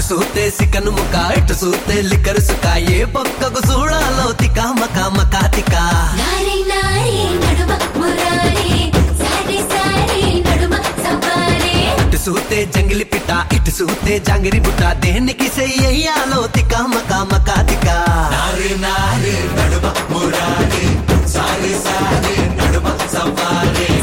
సూతే సికను ముక్క ఇటు సూతే లిక్కరు సుక్క ఏ పక్కకు చూడాలో తికా మకా మకా తికా నారి నారి నడుమ మురారి సారి సారి నడుమ సవారి ఇటు సూతే జంగిలి పిట్ట ఇటు సూతే జాంగిరి బుట్ట దేనికి చెయ్యాలో తికా మకా మకా తికా నారి నారి నడుమ మురారి సారి సారి నడుమ సవారి